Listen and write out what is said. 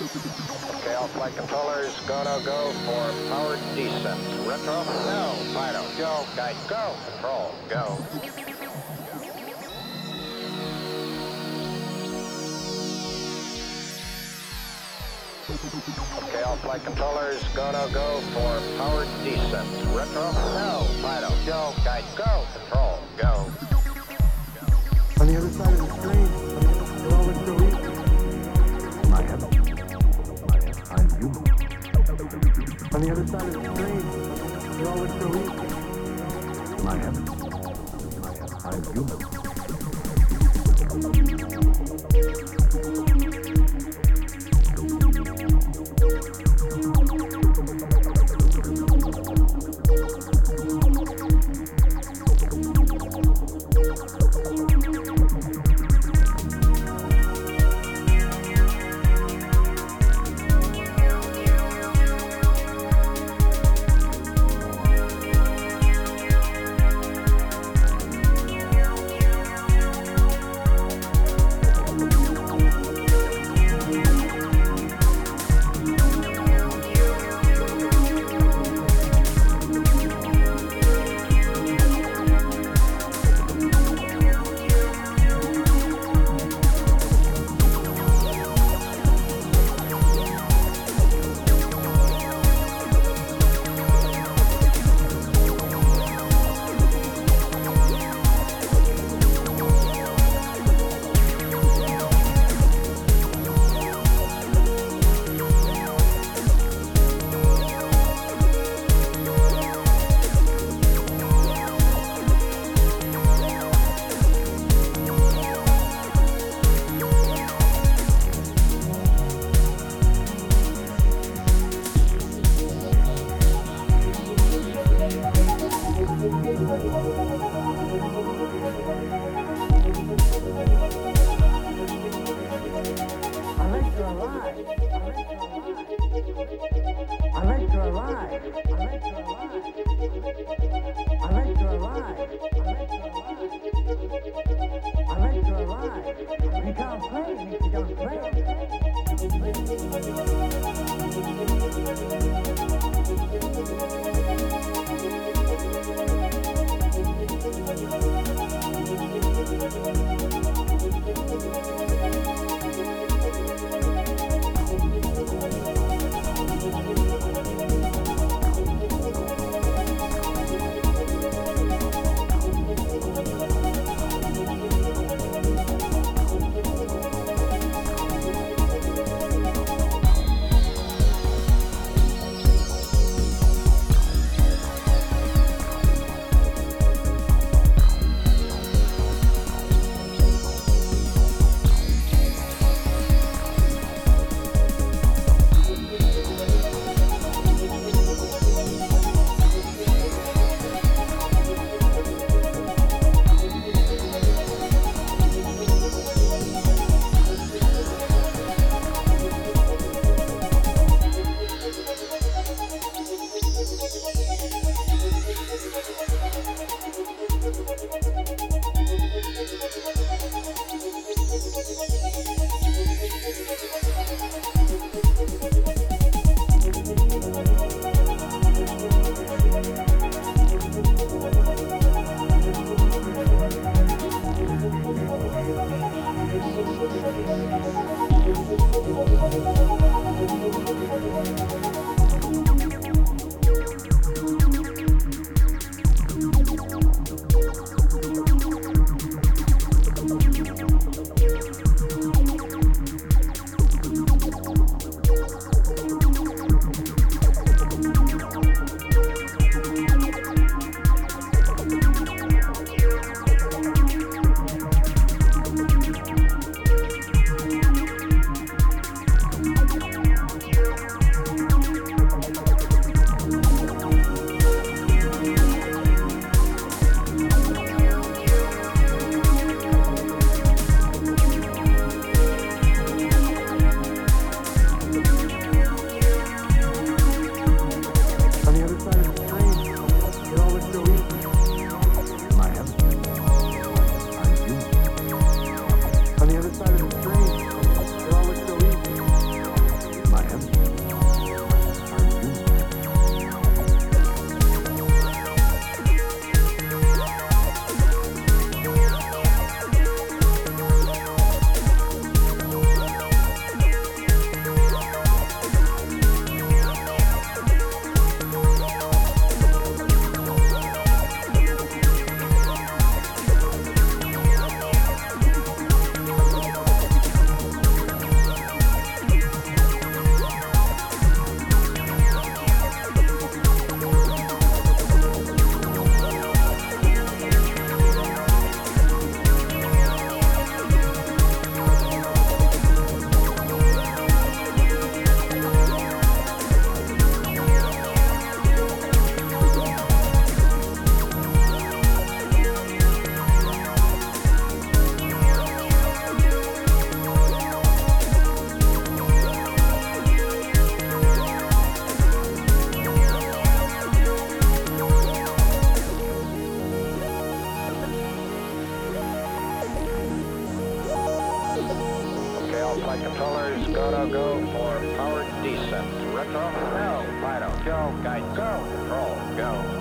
Okay, all flight controllers, go for powered descent. Retro, no. Fido, go. Guide, go. Control, go. Okay, all flight controllers, go for powered descent. Retro, no. Fido, go. Guide, go. Control, go. On the other side of the screen, you're always so easy. My heaven. I'm human. On the other side of the screen, you're always so easy. My heaven. I'm human. flight controllers, go for powered descent. Retro, no, Fido, go, guide, go, control, go.